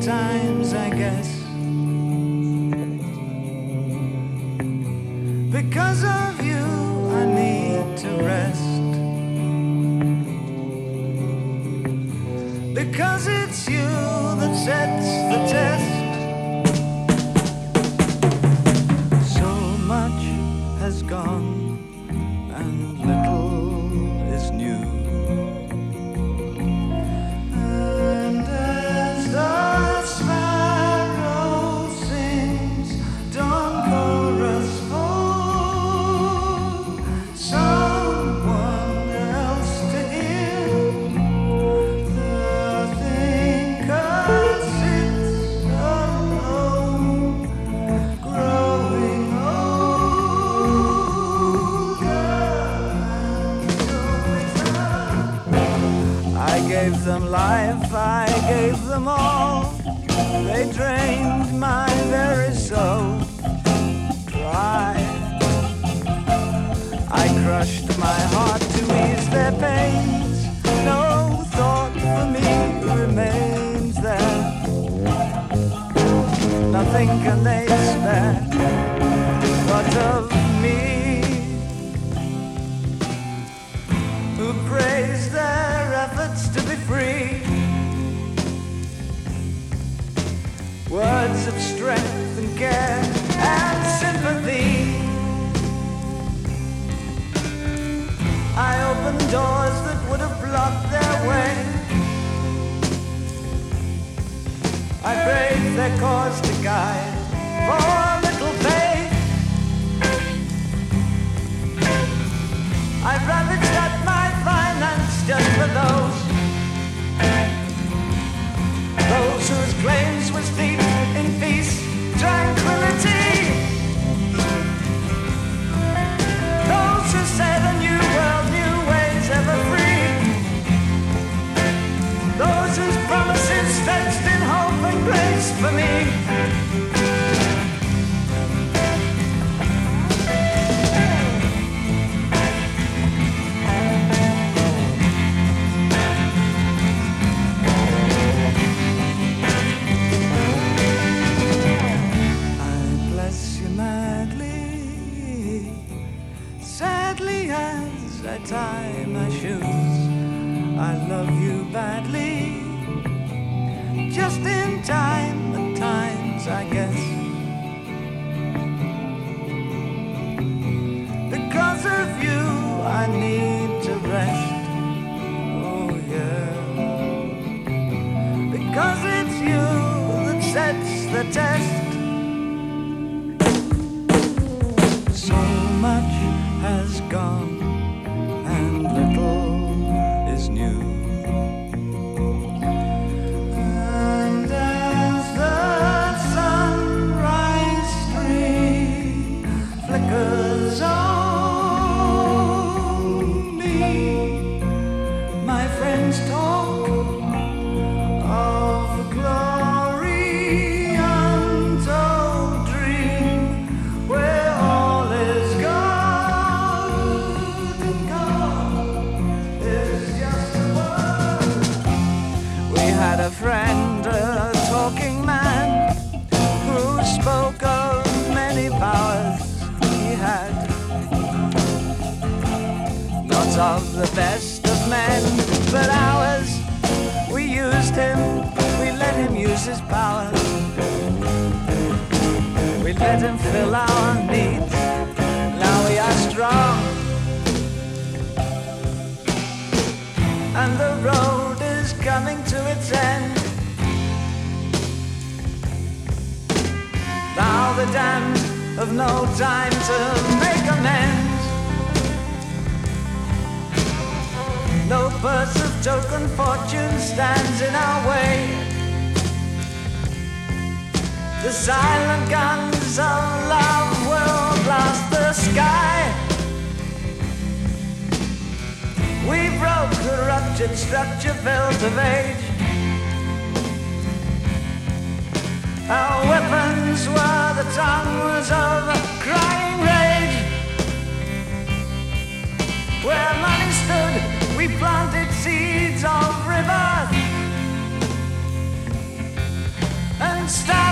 times, I guess. Because of you, I need to rest. Because it's you that sets the test. So much has gone and little is new. And as the sparrow sings dawn chorus for someone else to hear, the thinker sits alone, growing older. I gave them life, I gave them all. They drained my very soul dry. I crushed my heart to ease their pains. No thought for me remains there. Nothing can they spare. What of me, who praise their efforts to be free? Words of strength and care and sympathy. I opened doors that would have blocked their way. I braved their cause to guide for a little faith. I ravaged at my finance just for those whose claims were steeped in peace, tranquility. Those who said a new world, new ways, ever free. Those whose promises stretched in hope and grace for me. I tie my shoes. I love you badly, just in time at times, I guess. Because of you, I need to rest. Oh yeah. Because it's you that sets the test. So much has gone and little is new. And as the sunrise stream flickers on me, my friends talk of a glory untold dream where all is gone and gone is just a word. We had a friend, a talking man, who spoke of many powers he had, not of the best of men, but ours. We used him, we let him use his powers. We let him fill our needs. Now we are strong, and the road is coming to its end. Now the damned have no time to make amends. No purse of token fortune stands in our way. The silent guns of love will blast the sky. We broke the ruptured structure built of age. Our weapons were the tongues of crying rage. Where money stood, we planted seeds of rebirth. stop.